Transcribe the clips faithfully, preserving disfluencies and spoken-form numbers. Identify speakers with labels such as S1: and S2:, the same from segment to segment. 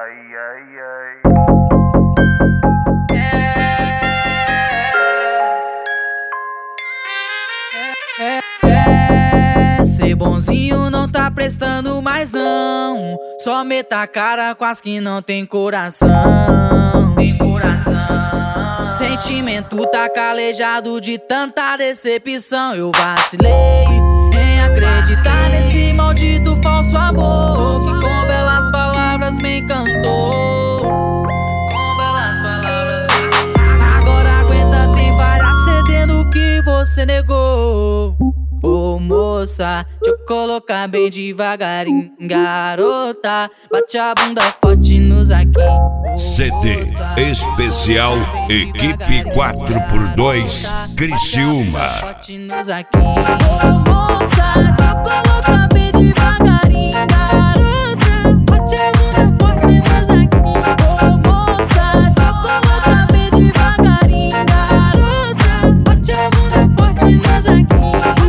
S1: Ai, ai, ai.
S2: É, é, é, ser bonzinho não tá prestando mais não. Só meta a cara com as que não tem coração. Tem coração. Sentimento tá calejado de tanta decepção. Eu vacilei em acreditar nesse maldito falso amor que com belas palavras me encantou. Com belas palavras me encantou. Agora aguenta, tem várias cedendo o que você negou. Ô oh, moça, deixa eu colocar bem devagarinho. Garota, bate a bunda forte nos aqui. Oh,
S3: C D
S2: moça,
S3: especial Equipe quatro por dois Criciúma.
S2: forte nos aqui. Oh moça, deixa eu colocar bem devagarinho. Garota, bate a bunda forte nos aqui. Oh moça, deixa eu colocar bem devagarinho. Garota, bate a bunda forte nos aqui.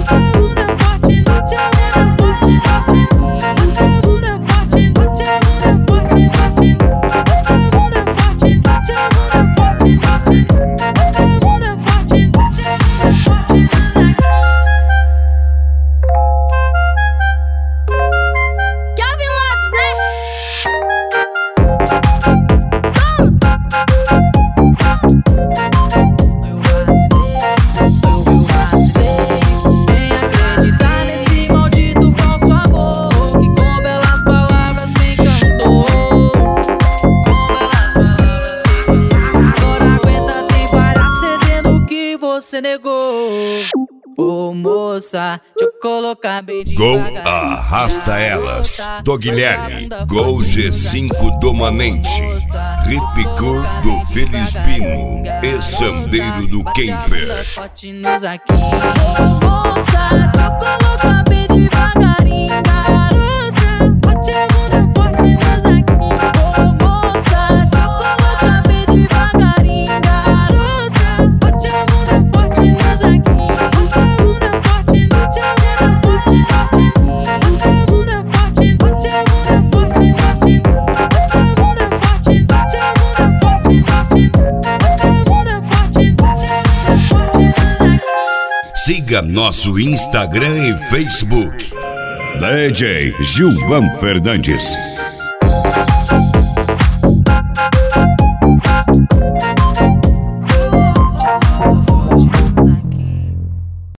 S2: Você negou. Ô oh, moça, deixa eu colocar bem
S3: Gol
S2: devagar.
S3: Arrasta Elas do Guilherme. Gol G cinco do Manente. Ripicur do Felizbino e Sandeiro do Kemper.
S2: Ô moça, deixa eu colocar bem devagarinho. Garota, bate a bunda forte nos aqui. Ô moça, deixa eu colocar bem devagarinho. Garota, bate a bunda forte nos aqui.
S3: Siga nosso Instagram e Facebook.
S4: D J Gilvan Fernandes.